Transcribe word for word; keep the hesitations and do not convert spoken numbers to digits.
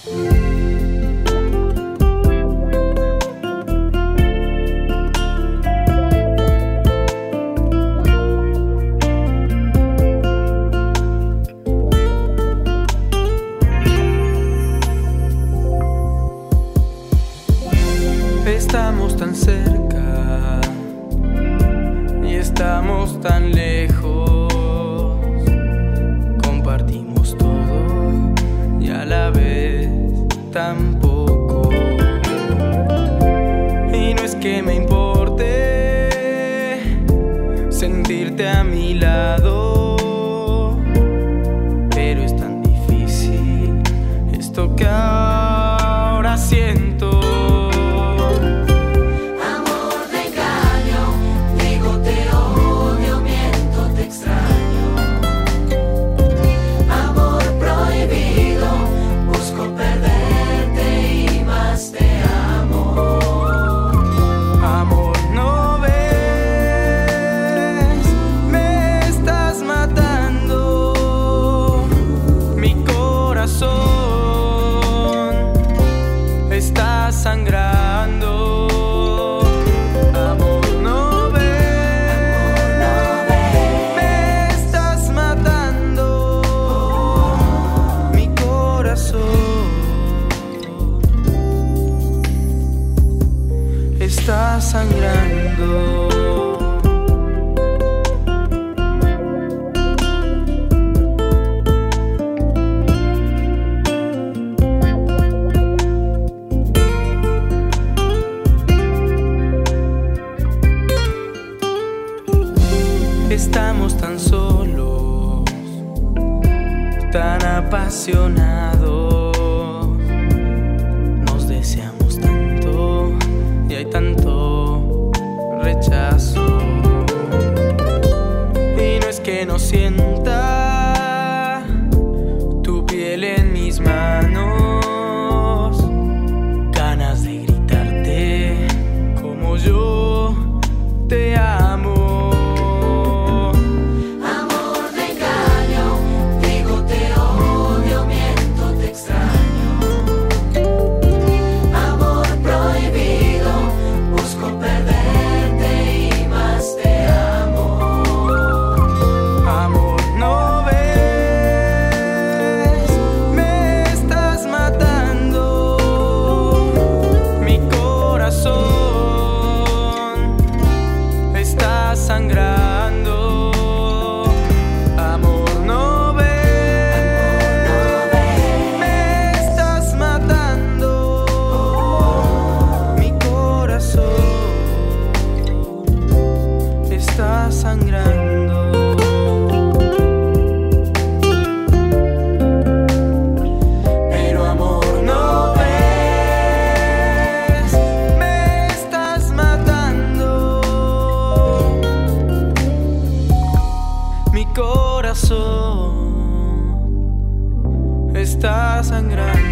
Estamos tan cerca y estamos tan lejos. Compartimos todo y a la vez tan poco. Y no es que me importe sentirte a mi lado, pero es tan difícil esto que ahora siento. Está sangrando, amor, no ves, me estás matando, mi corazón está sangrando. Estamos tan solos, tan apasionados, nos deseamos tanto y hay tanto rechazo. Y no es que no sienta tu piel en mis manos, ganas de gritarte como yo te amo. Sangrando, amor, no ves, me estás matando, mi corazón está sangrando. Pero amor, no ves, me estás matando, mi corazón está sangrando.